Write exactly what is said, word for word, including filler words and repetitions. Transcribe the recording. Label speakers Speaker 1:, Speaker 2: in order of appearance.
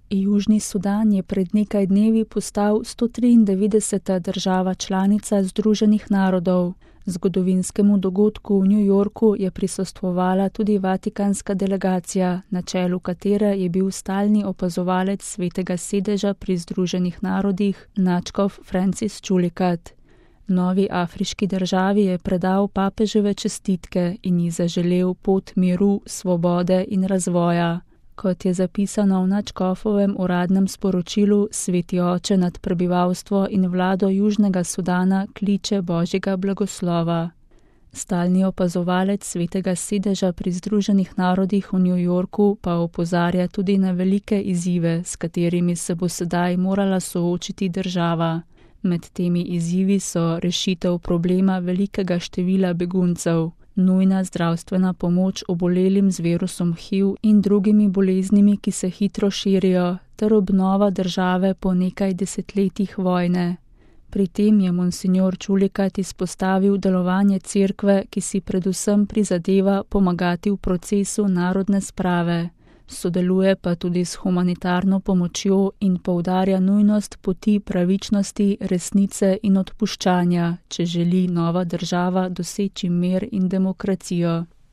Speaker 1: Južni Sudan je pred nekaj dnevi postal sto triindevetdeseta država članica Združenih narodov. Zgodovinskemu dogodku v New Yorku je prisostvovala tudi vatikanska delegacija, na čelu katere je bil stalni opazovalec Svetega sedeža pri Združenih narodih, nadškof Francis Chulikat. Novi afriški državi je predal papeževe čestitke in ji zaželel pot miru, svobode in razvoja. Kot je zapisano v nadškofovem uradnem sporočilu, Sveti oče nad prebivalstvo in vlado Južnega Sudana kliče Božjega blagoslova. Stalni opazovalec Svetega sedeža pri Združenih narodih v New Yorku pa opozarja tudi na velike izzive, s katerimi se bo sedaj morala soočiti država. Med temi izzivi so rešitev problema velikega števila beguncev, nujna zdravstvena pomoč obolelim z virusom H I V in drugimi boleznimi, ki se hitro širijo, ter obnova države po nekaj desetletjih vojne. Pri tem je monsignor Chulikat izpostavil delovanje cerkve, ki si predvsem prizadeva pomagati v procesu narodne sprave. Sodeluje pa tudi s humanitarno pomočjo in poudarja nujnost poti pravičnosti, resnice in odpuščanja, če želi nova država doseči mir in demokracijo.